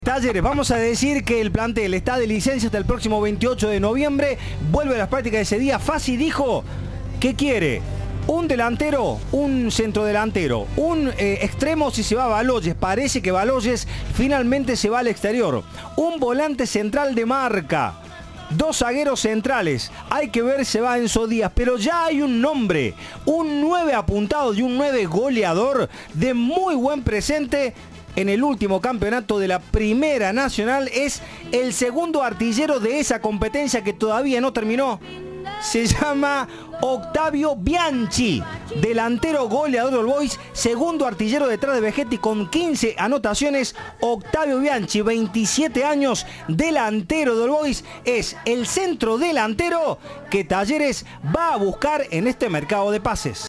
Talleres, vamos a decir que el plantel está de licencia hasta el próximo 28 de noviembre, vuelve a las prácticas ese día. Fassi dijo que quiere un delantero, un centrodelantero, un extremo si se va a Baloyes, parece que Baloyes finalmente se va al exterior, un volante central de marca, dos zagueros centrales, hay que ver si va Enzo Díaz, pero ya hay un nombre, un 9 apuntado y un 9 goleador de muy buen presente en el último campeonato de la Primera Nacional. Es el segundo artillero de esa competencia que todavía no terminó. Se llama Octavio Bianchi, delantero goleador del Boys, segundo artillero detrás de Vegetti con 15 anotaciones. Octavio Bianchi, 27 años, delantero del Boys, es el centro delantero que Talleres va a buscar en este mercado de pases.